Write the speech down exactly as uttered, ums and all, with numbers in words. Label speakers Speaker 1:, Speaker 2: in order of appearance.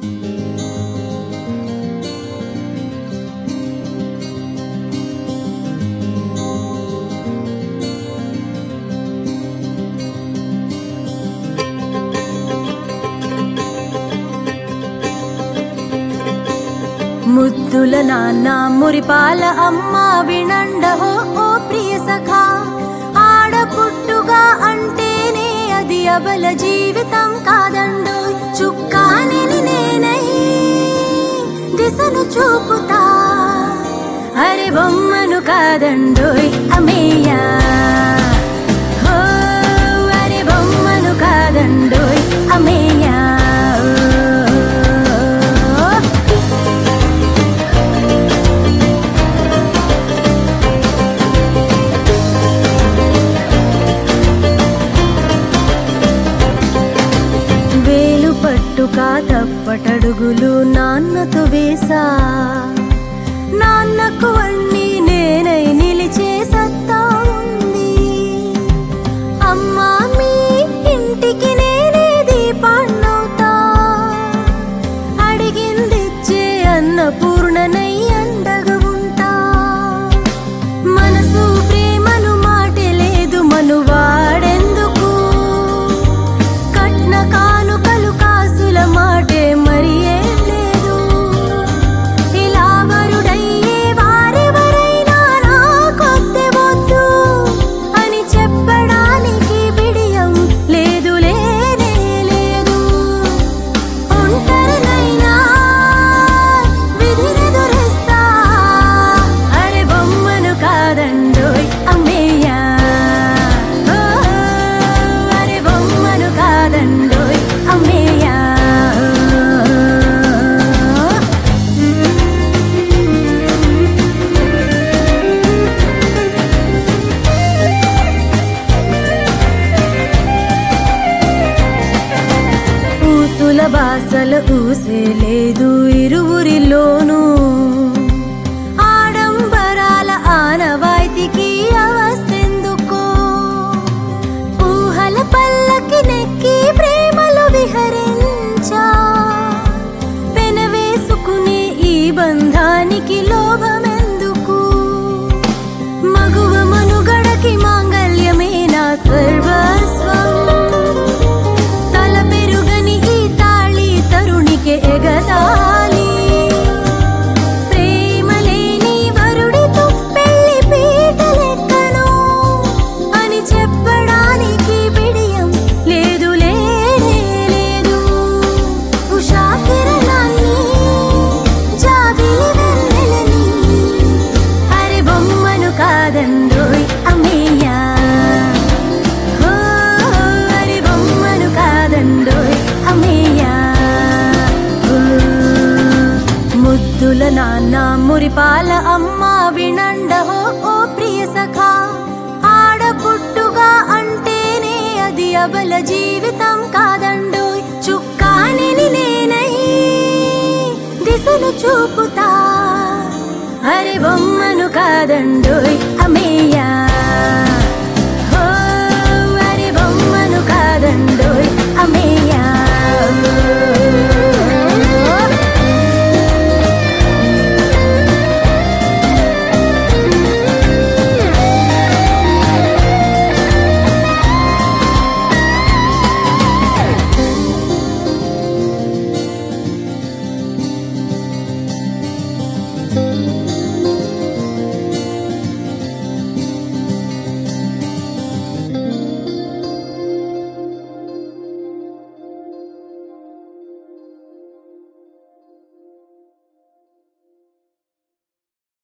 Speaker 1: ముద్దుల నాన్న మురిపాల అమ్మ వినండహో ఓ ప్రియ సఖా, ఆడపుట్టుగా అంటేనే అది అబల జీవితం కాదండో. చుక్కాని నేనై దిశను చూపుతా, అరే బొమ్మను కాదండోయ్ అమేయా, హో అరే బొమ్మను కాదండోయ్ అమేయా. పట్టుకా తప్పటడుగులు నాన్నతో వేసా, నాన్నకు అన్నీ నేనై నిలిచే సత్తా ఉంది. అమ్మా మీ ఇంటికి నేనే దీపాన్నవుతా, అడిగిందిచ్చే అన్నపూర్ణనై అండగా ఉంటా. మనసు ప్రేమను మాటే లేదు మనువాడెందుకు, కట్న కానుకలు కాసుల మాటే మరి ఏం లేదు. ఇలా వరుడయ్యే వారెవరైనా నాకొద్దే వద్దు అని చెప్పడానికి బిడియం లేదు లేనే లేదు. ఒంటరినైనా విధినెదురిస్తా, అరే బొమ్మను కాదండోయ్ అమ్మేయా, అరే బొమ్మను కాదండోయ్ అమ్మేయా. ఊసుల బాసల ఊసే లేదు ఇరువురిలోనూ, ఆడంబరాల ఆనవాయితీకి అవస్థెందుకో. ఊహల పల్లకి నెక్కి ప్రేమలో విహరించా, పెనవేసుకునే ఈ బంధానికి లోభమెందుకు. మగువ మనుగడకి మాంగళ్యమే నా సర్వస్వం, తల పెరుగని ఈ తాళి తరుణికే ఎగతాళి. ప్రేమ లేని వరుడితో పెళ్లి పీటలెక్కను అని చెప్పడానికి బిడియం లేదు లేనే లేదు. ఉషా కిరణాన్ని జాబిలి వెన్నెలని, అరే బొమ్మను కాదండోయ్ అమ్మేయా, హో అరే బొమ్మను కాదండోయ్ అమ్మేయా. ముద్దుల నాన్న మురిపాల అమ్మ వినండహో ఓ ప్రియ సఖా, ఆడపుట్టుగా అంటేనే అది అబల జీవితం కాదండోయ్. చుక్కాని నేనై దిశను చూపుతా, అరే బొమ్మను కాదండోయ్